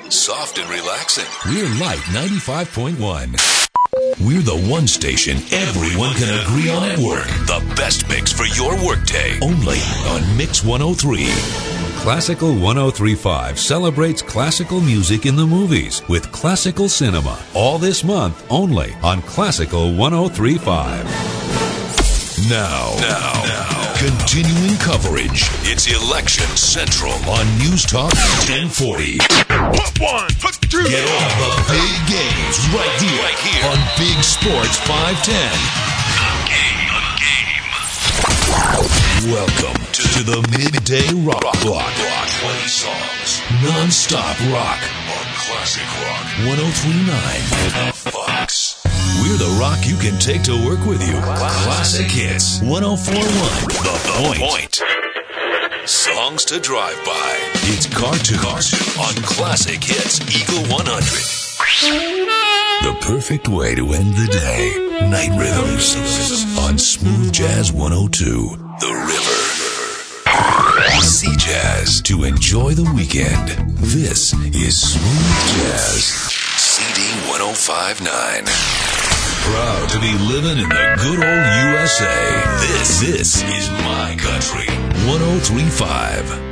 soft and relaxing. We're Light 95.1. We're the one station everyone can agree on at work. The best mix for your workday. Only on Mix 103. Classical 103.5 celebrates classical music in the movies with Classical Cinema. All this month only on Classical 103.5. Now, continuing coverage. It's Election Central on News Talk 1040. Put one, put two. Get all the big games right here on Big Sports 510. Welcome to the Midday Rock Block. 20 songs, non-stop rock on Classic Rock 103.9 Fox. We're the rock you can take to work with you. Classic Hits 104.1 The Point. Songs to drive by. It's Cartoons on Classic Hits Eagle 100. The perfect way to end the day. Night Rhythms on Smooth Jazz 102. The River. Sea Jazz to enjoy the weekend. This is Smooth Jazz CD 105.9. Proud to be living in the good old USA. This is my country. 103.5.